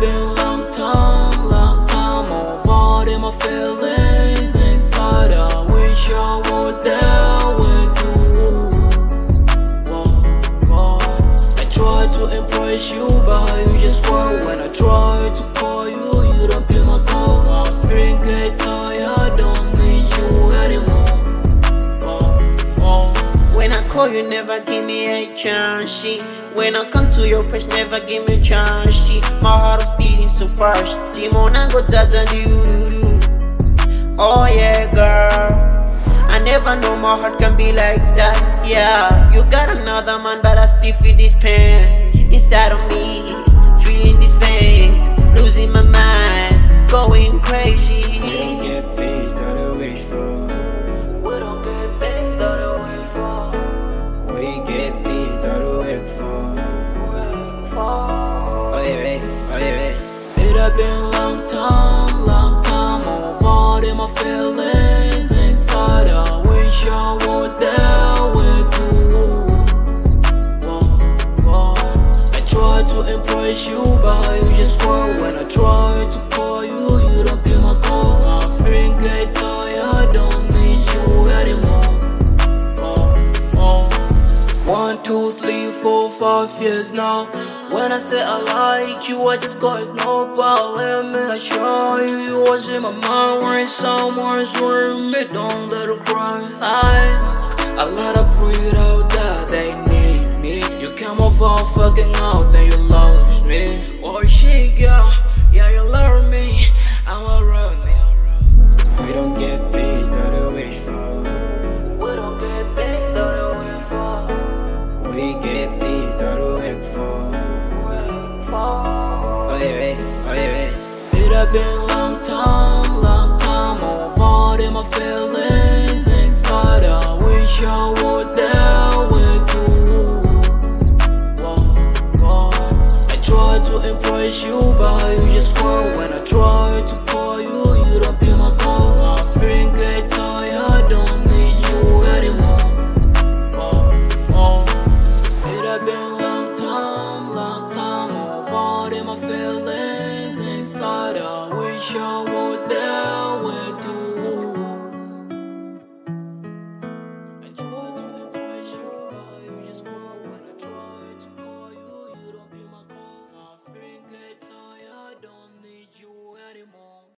been a long time, avoiding my feelings inside. I wish I was there with you. I try to impress you, but you just swear. When I try to call you, you don't pick my call. I think get tired, don't need you anymore. When I call you, never give me a chance. Shit. When I come to your place, never give me a chance. Shit. My heart is beating so fast. Timona go tata do. Oh yeah, girl. I never know my heart can be like that. Yeah, you got another man, but I still feel this pain inside of me. Feeling this pain, losing my mind, going crazy. We don't get things that I wish for. We don't get things that I wish for. We get things that we work for. Oh yeah. It have been a long time, avoiding my feelings inside. I wish I was there with you. I try to impress you, but you just swear. When I try to call you, you don't pick my call. I think get tired, don't need you anymore. 1, 2, 3, 4, 5 years now. When I say I like you, I just got ignored. But let me assure you, you was in my mind when someone's with me. Don't let her cry. I let her breathe out that they need me. You came off on fucking out, then you lost me. Oh shit, yeah, you love me. I'm a